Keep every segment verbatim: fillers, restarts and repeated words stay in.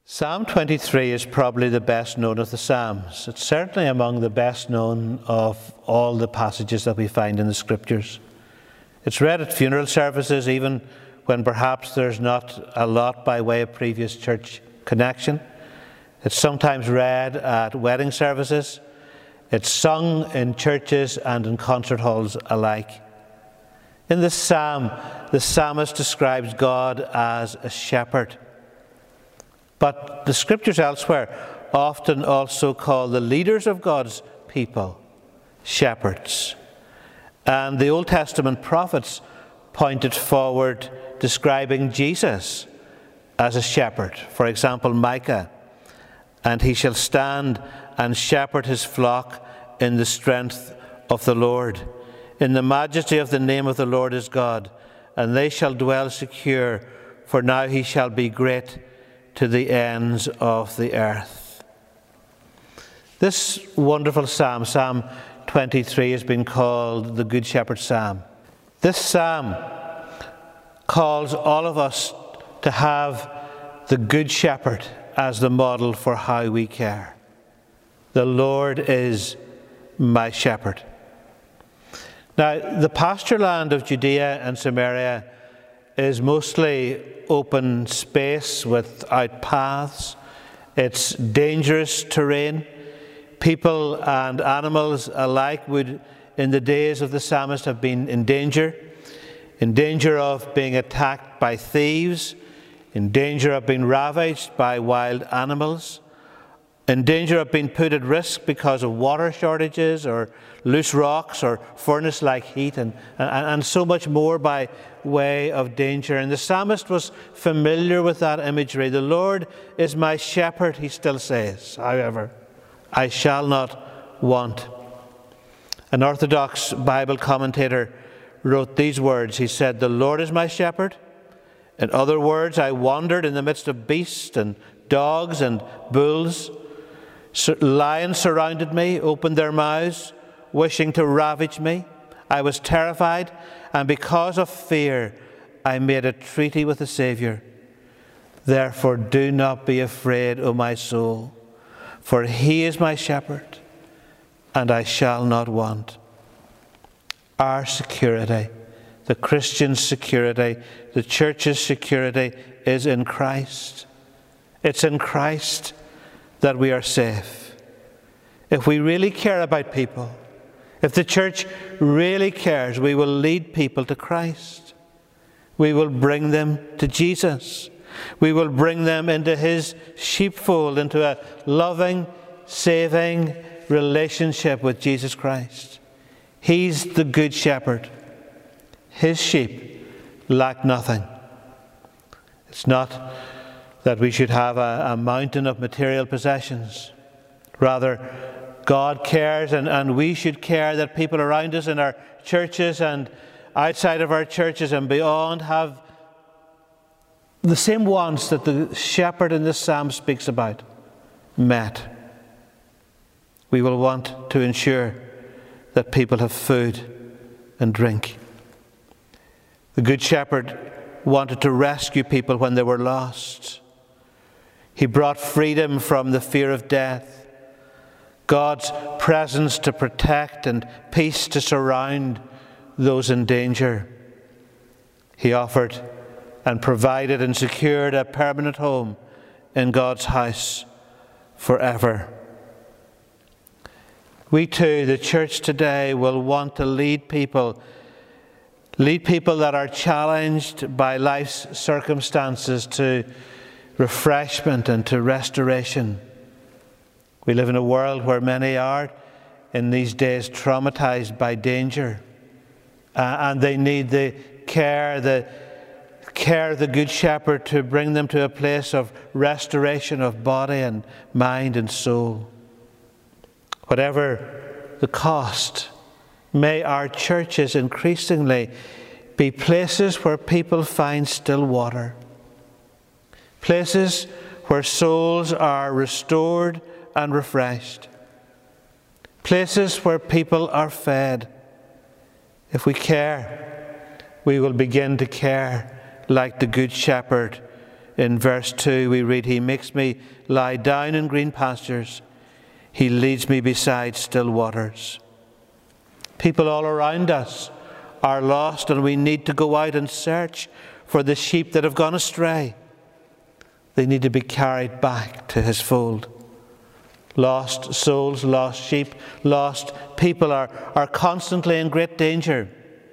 Psalm twenty-three is probably the best known of the Psalms. It's certainly among the best known of all the passages that we find in the Scriptures. It's read at funeral services, even when perhaps there's not a lot by way of previous church connection. It's sometimes read at wedding services. It's sung in churches and in concert halls alike. In this psalm, the psalmist describes God as a shepherd. But the Scriptures elsewhere often also call the leaders of God's people shepherds. And the Old Testament prophets pointed forward, describing Jesus as a shepherd. For example, Micah, "And he shall stand and shepherd his flock in the strength of the Lord. In the majesty of the name of the Lord is God, and they shall dwell secure, for now he shall be great to the ends of the earth." This wonderful psalm, Psalm twenty-three, has been called the Good Shepherd Psalm. This psalm calls all of us to have the Good Shepherd as the model for how we care. The Lord is my shepherd. Now, the pasture land of Judea and Samaria is mostly open space without paths. It's dangerous terrain. People and animals alike would, in the days of the psalmist, have been in danger. In danger of being attacked by thieves. In danger of being ravaged by wild animals. In danger of being put at risk because of water shortages or loose rocks or furnace-like heat, and, and, and so much more by way of danger. And the psalmist was familiar with that imagery. The Lord is my shepherd, he still says, however, I shall not want. An Orthodox Bible commentator wrote these words. He said, "The Lord is my shepherd. In other words, I wandered in the midst of beasts and dogs and bulls. Lions surrounded me, opened their mouths, wishing to ravage me. I was terrified, and because of fear, I made a treaty with the Saviour. Therefore, do not be afraid, O my soul, for he is my shepherd, and I shall not want." Our security, the Christian's security, the church's security is in Christ. It's in Christ that we are safe. If we really care about people, if the church really cares, we will lead people to Christ. We will bring them to Jesus. We will bring them into his sheepfold, into a loving, saving relationship with Jesus Christ. He's the Good Shepherd. His sheep lack nothing. It's not that we should have a, a mountain of material possessions. Rather, God cares, and, and we should care that people around us in our churches and outside of our churches and beyond have the same wants that the shepherd in this psalm speaks about met. We will want to ensure that people have food and drink. The Good Shepherd wanted to rescue people when they were lost. He brought freedom from the fear of death, God's presence to protect and peace to surround those in danger. He offered and provided and secured a permanent home in God's house forever. We too, the church today, will want to lead people, lead people that are challenged by life's circumstances to refreshment and to restoration. We live in a world where many are, in these days, traumatized by danger. Uh, and they need the care, the care of the Good Shepherd to bring them to a place of restoration of body and mind and soul. Whatever the cost, may our churches increasingly be places where people find still water. Places where souls are restored and refreshed. Places where people are fed. If we care, we will begin to care like the Good Shepherd in verse two we read, He makes me lie down in green pastures. He leads me beside still waters. People all around us are lost, and we need to go out and search for the sheep that have gone astray. They need to be carried back to His fold. Lost souls, lost sheep, lost people are, are constantly in great danger.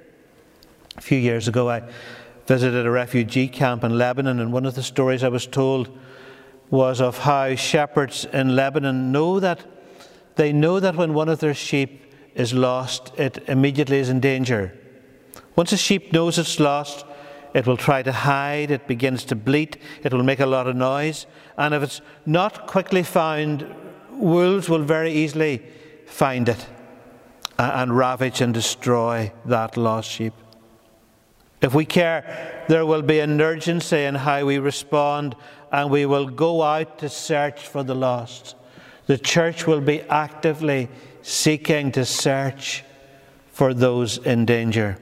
A few years ago I visited a refugee camp in Lebanon, and one of the stories I was told was of how shepherds in Lebanon know that they know that when one of their sheep is lost, it immediately is in danger. Once a sheep knows it's lost, it will try to hide, it begins to bleat, it will make a lot of noise, and if it's not quickly found, wolves will very easily find it and ravage and destroy that lost sheep. If we care, there will be an urgency in how we respond, and we will go out to search for the lost. The church will be actively seeking to search for those in danger.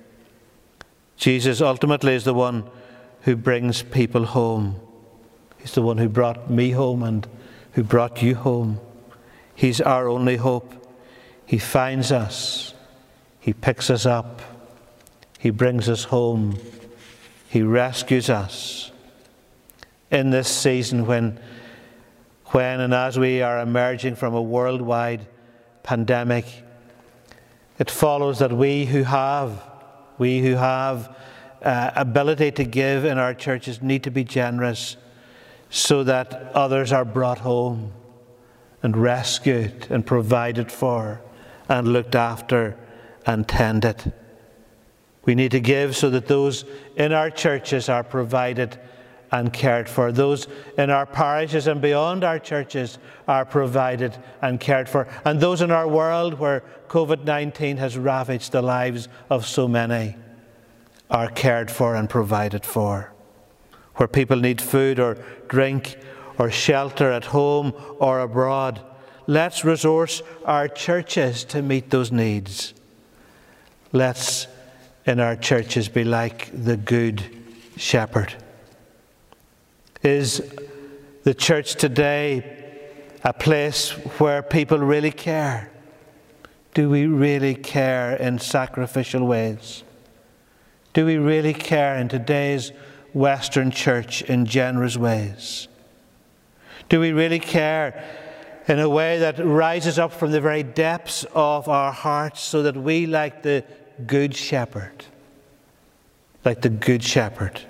Jesus ultimately is the one who brings people home. He's the one who brought me home and who brought you home. He's our only hope. He finds us. He picks us up. He brings us home. He rescues us. In this season when, when and as we are emerging from a worldwide pandemic, it follows that we who have, we who have uh, ability to give in our churches need to be generous so that others are brought home and rescued and provided for and looked after and tended. We need to give so that those in our churches are provided and cared for. Those in our parishes and beyond our churches are provided and cared for. And those in our world where COVID nineteen has ravaged the lives of so many are cared for and provided for. Where people need food or drink or shelter at home or abroad, let's resource our churches to meet those needs. Let's in our churches be like the Good Shepherd. Is the church today a place where people really care? Do we really care in sacrificial ways? Do we really care in today's Western church in generous ways? Do we really care in a way that rises up from the very depths of our hearts so that we, like the Good Shepherd, like the Good Shepherd,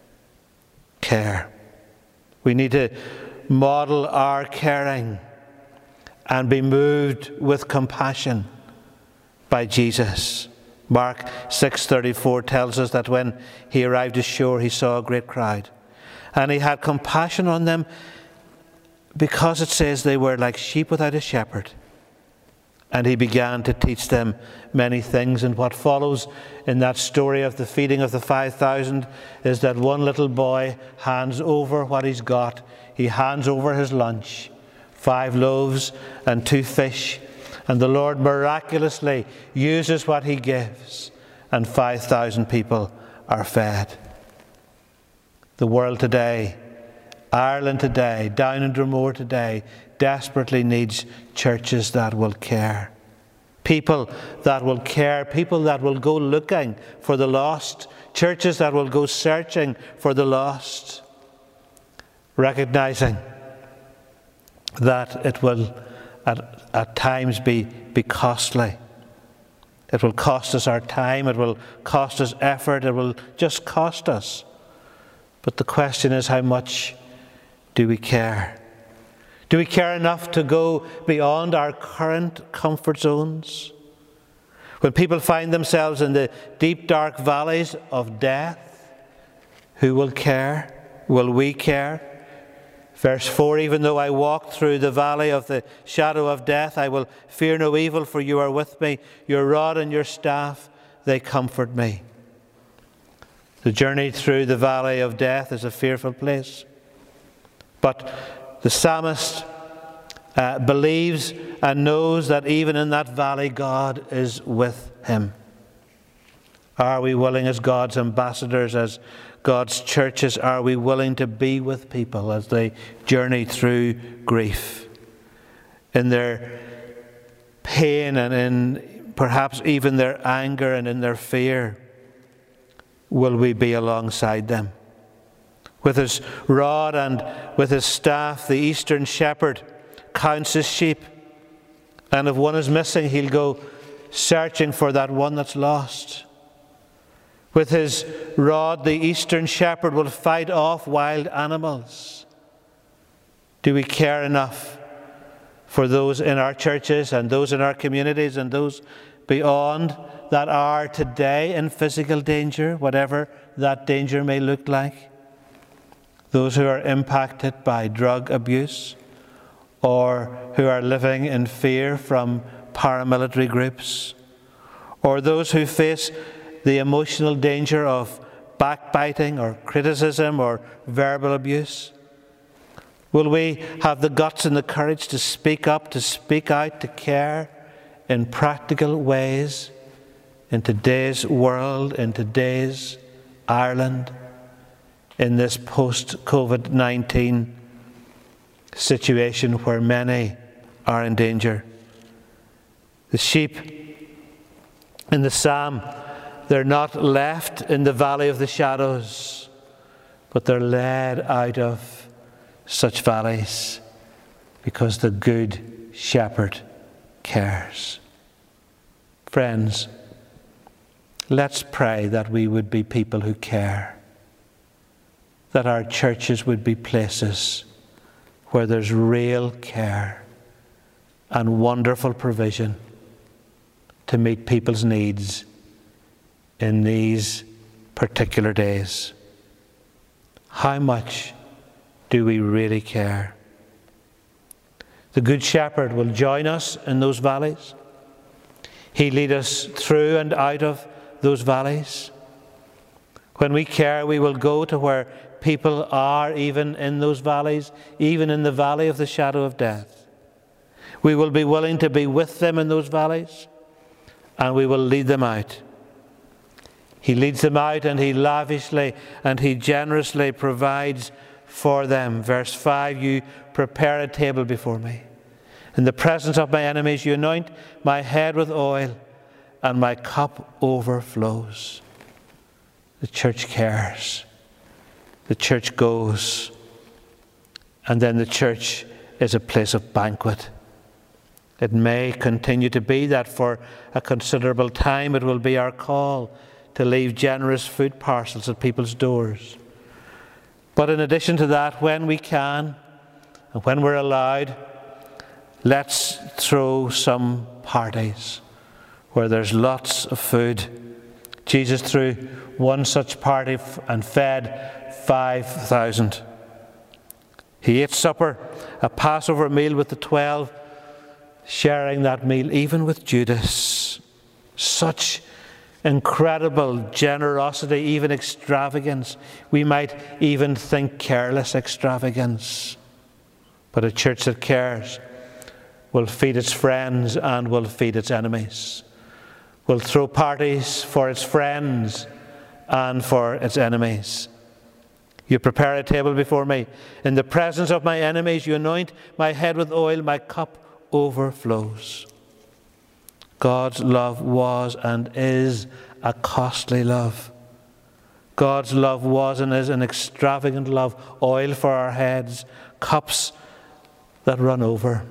care? We need to model our caring and be moved with compassion by Jesus. Mark six thirty-four tells us that when he arrived ashore, he saw a great crowd. And he had compassion on them because it says they were like sheep without a shepherd. And he began to teach them many things. And what follows in that story of the feeding of the five thousand is that one little boy hands over what he's got. He hands over his lunch, five loaves and two fish. And the Lord miraculously uses what he gives, and five thousand people are fed. The world today, Ireland today, down in Dromore today, desperately needs churches that will care. People that will care, people that will go looking for the lost, churches that will go searching for the lost, recognizing that it will at, at times be, be costly. It will cost us our time, it will cost us effort, it will just cost us. But the question is, how much do we care? Do we care enough to go beyond our current comfort zones? When people find themselves in the deep, dark valleys of death, who will care? Will we care? Verse four, even though I walk through the valley of the shadow of death, I will fear no evil, for you are with me. Your rod and your staff, they comfort me. The journey through the valley of death is a fearful place. But the psalmist uh, believes and knows that even in that valley, God is with him. Are we willing as God's ambassadors, as God's churches, are we willing to be with people as they journey through grief, in their pain and in perhaps even their anger and in their fear? Will we be alongside them? With his rod and with his staff, the Eastern shepherd counts his sheep, and if one is missing, he'll go searching for that one that's lost. With his rod, the Eastern shepherd will fight off wild animals. Do we care enough for those in our churches and those in our communities and those beyond that are today in physical danger, whatever that danger may look like? Those who are impacted by drug abuse, or who are living in fear from paramilitary groups, or those who face the emotional danger of backbiting or criticism or verbal abuse? Will we have the guts and the courage to speak up, to speak out, to care in practical ways in today's world, in today's Ireland, in this post-COVID nineteen situation where many are in danger? The sheep in the psalm, they're not left in the valley of the shadows, but they're led out of such valleys because the good shepherd cares. Friends, let's pray that we would be people who care, that our churches would be places where there's real care and wonderful provision to meet people's needs in these particular days. How much do we really care? The Good Shepherd will join us in those valleys. He'll lead us through and out of those valleys. When we care, we will go to where people are, even in those valleys, even in the valley of the shadow of death. We will be willing to be with them in those valleys, and we will lead them out. He leads them out, and he lavishly and he generously provides for them. Verse five, you prepare a table before me. In the presence of my enemies, you anoint my head with oil, and my cup overflows. The church cares. The church goes. And then the church is a place of banquet. It may continue to be that for a considerable time. It will be our call to leave generous food parcels at people's doors. But in addition to that, when we can and when we're allowed, let's throw some parties where there's lots of food. Jesus threw one such party and fed five thousand. He ate supper, a Passover meal with the twelve, sharing that meal even with Judas. Such incredible generosity, even extravagance. We might even think careless extravagance. But a church that cares will feed its friends and will feed its enemies. Will throw parties for its friends and for its enemies. You prepare a table before me. In the presence of my enemies, you anoint my head with oil, my cup overflows. God's love was and is a costly love. God's love was and is an extravagant love. Oil for our heads, cups that run over.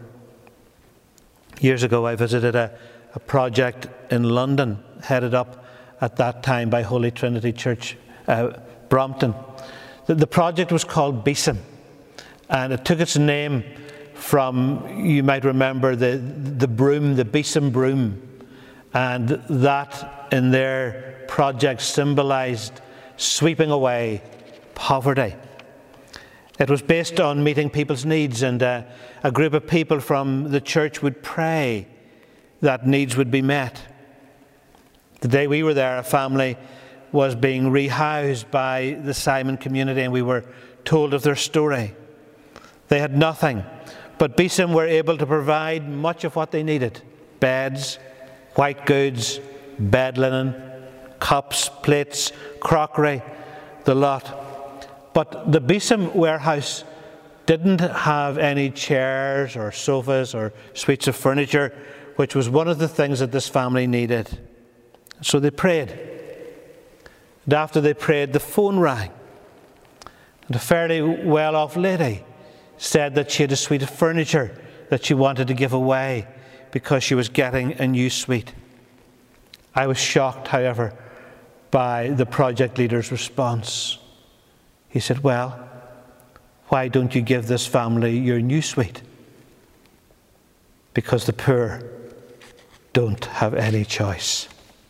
Years ago, I visited a, a project in London, headed up at that time by Holy Trinity Church, uh, Brompton. The, the project was called Besom, and it took its name from, you might remember, the, the broom, the Besom broom. And that in their project symbolized sweeping away poverty. It was based on meeting people's needs, and uh, a group of people from the church would pray that needs would be met. The day we were there, a family was being rehoused by the Simon community, and we were told of their story. They had nothing, but Besom were able to provide much of what they needed: beds, white goods, bed linen, cups, plates, crockery, the lot. But the Beeson warehouse didn't have any chairs or sofas or suites of furniture, which was one of the things that this family needed. So they prayed. And after they prayed, the phone rang. And a fairly well-off lady said that she had a suite of furniture that she wanted to give away because she was getting a new suite. I was shocked, however, by the project leader's response. He said, "Well, why don't you give this family your new suite?" Because the poor don't have any choice.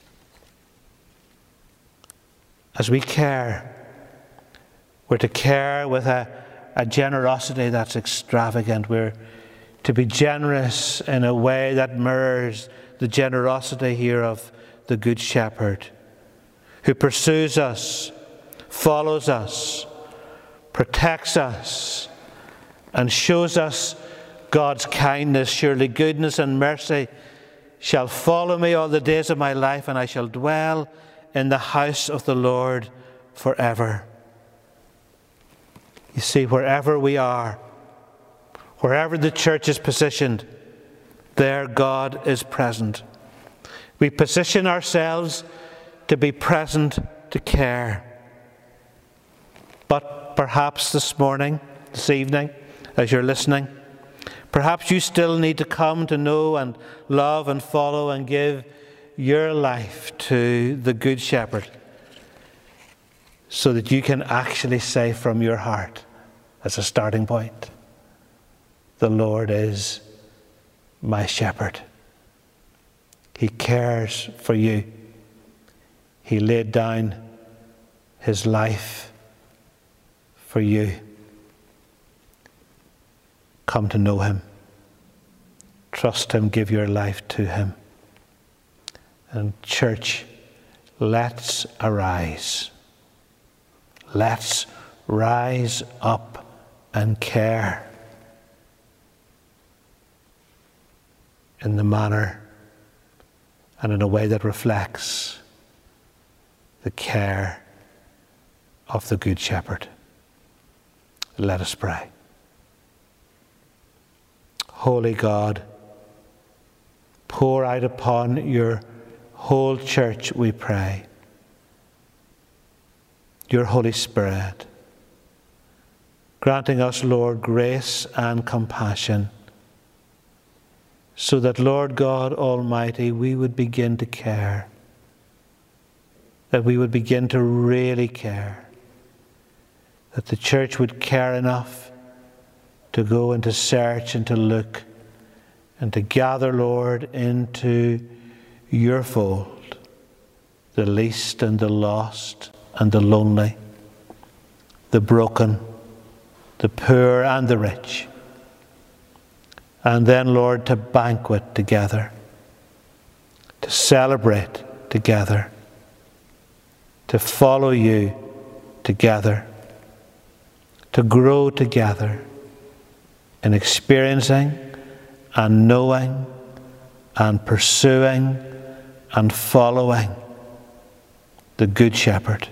As we care, we're to care with a, a generosity that's extravagant. We're to be generous in a way that mirrors the generosity here of the Good Shepherd, who pursues us, follows us, protects us, and shows us God's kindness. Surely goodness and mercy shall follow me all the days of my life, and I shall dwell in the house of the Lord forever. You see, wherever we are, wherever the church is positioned, there God is present. We position ourselves to be present, to care. But perhaps this morning, this evening, as you're listening, perhaps you still need to come to know and love and follow and give your life to the Good Shepherd, so that you can actually say from your heart, as a starting point, the Lord is my shepherd. He cares for you. He laid down his life for you. Come to know him. Trust him. Give your life to him. And church, let's arise. Let's rise up and care in the manner and in a way that reflects the care of the Good Shepherd. Let us pray. Holy God, pour out upon your whole church, we pray, your Holy Spirit, granting us, Lord, grace and compassion, so that, Lord God Almighty, we would begin to care, that we would begin to really care, that the church would care enough to go and to search and to look and to gather, Lord, into your fold, the least and the lost and the lonely, the broken, the poor and the rich. And then, Lord, to banquet together, to celebrate together, to follow you together, to grow together in experiencing and knowing and pursuing and following the Good Shepherd.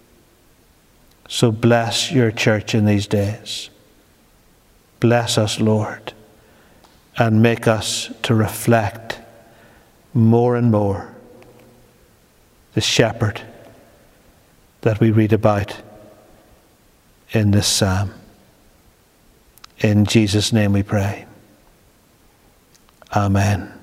So bless your church in these days. Bless us, Lord, and make us to reflect more and more the shepherd that we read about in this psalm. In Jesus' name we pray. Amen.